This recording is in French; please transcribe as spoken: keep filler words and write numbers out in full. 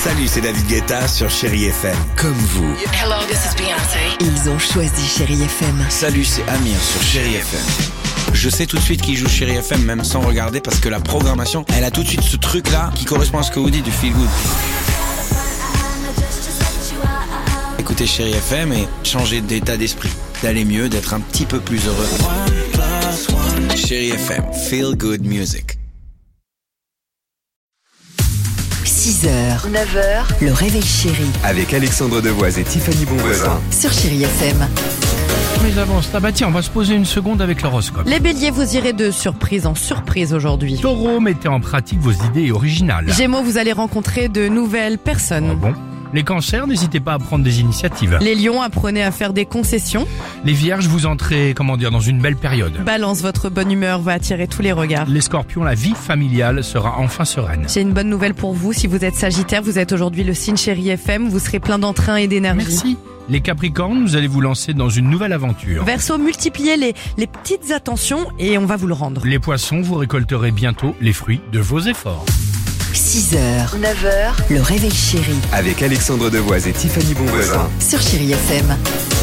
Salut, c'est David Guetta sur Chérie F M. Comme vous. Hello, this is Beyoncé. Ils ont choisi Chérie F M. Salut, c'est Amir sur Chérie F M. Je sais tout de suite qui joue Chérie F M, même sans regarder, parce que la programmation, elle a tout de suite ce truc-là qui correspond à ce que vous dites du feel good. Écoutez Chérie F M et changer d'état d'esprit, d'aller mieux, d'être un petit peu plus heureux. Chérie F M, feel good music. six heures, neuf heures, le réveil chéri Avec Alexandre Devoise et Tiffany Bonvoisin. sur Chérie F M. Mais avant ça, bah tiens, on va se poser une seconde avec l'horoscope. Les béliers, vous irez de surprise en surprise aujourd'hui. Taureau, mettez en pratique vos idées originales. Gémeaux, vous allez rencontrer de nouvelles personnes. Ah bon. Les cancers, n'hésitez pas à prendre des initiatives. Les lions, apprenez à faire des concessions. Les vierges, vous entrez, comment dire, dans une belle période. Balance, votre bonne humeur va attirer tous les regards. Les scorpions, la vie familiale sera enfin sereine. J'ai une bonne nouvelle pour vous, si vous êtes sagittaire, vous êtes aujourd'hui le signe Chérie F M, vous serez plein d'entrain et d'énergie. Merci. Les capricornes, vous allez vous lancer dans une nouvelle aventure. Verseau, multipliez les, les petites attentions et on va vous le rendre. Les poissons, vous récolterez bientôt les fruits de vos efforts. six heures, neuf heures, le réveil chéri Avec Alexandre Devoise et Tiffany Bonvoisin. sur Chérie F M.